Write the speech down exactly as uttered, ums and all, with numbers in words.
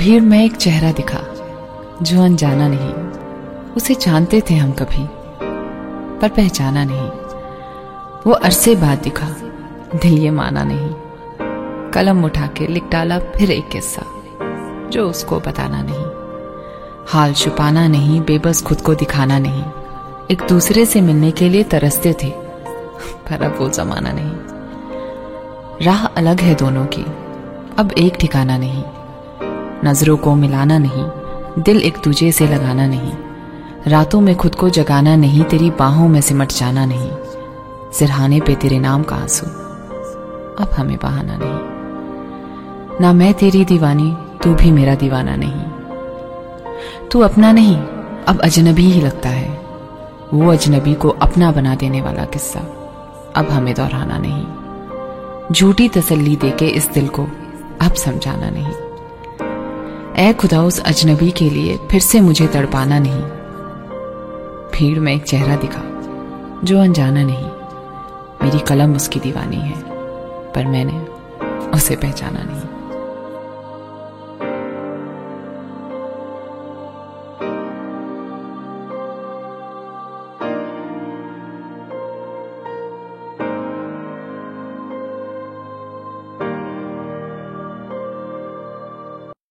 भीड़ में एक चेहरा दिखा जो अनजाना नहीं। उसे जानते थे हम कभी पर पहचाना नहीं। वो अरसे बाद दिखा, दिल ये माना नहीं। कलम उठा के लिख डाला फिर एक किस्सा जो उसको बताना नहीं। हाल छुपाना नहीं, बेबस खुद को दिखाना नहीं। एक दूसरे से मिलने के लिए तरसते थे पर अब वो जमाना नहीं। राह अलग है दोनों की, अब एक ठिकाना नहीं। नजरों को मिलाना नहीं, दिल एक दूजे से लगाना नहीं। रातों में खुद को जगाना नहीं, तेरी बाहों में सिमट जाना नहीं। सिरहाने पे तेरे नाम का आंसू, अब हमें बहाना नहीं। ना मैं तेरी दीवानी, तू भी मेरा दीवाना नहीं। तू अपना नहीं, अब अजनबी ही लगता है। वो अजनबी को अपना बना देने वाला किस्सा अब हमें दोहराना नहीं। झूठी तसल्ली देके इस दिल को अब समझाना नहीं। ऐ खुदा उस अजनबी के लिए फिर से मुझे तड़पाना नहीं। भीड़ में एक चेहरा दिखा जो अनजाना नहीं। मेरी कलम उसकी दीवानी है पर मैंने उसे पहचाना नहीं।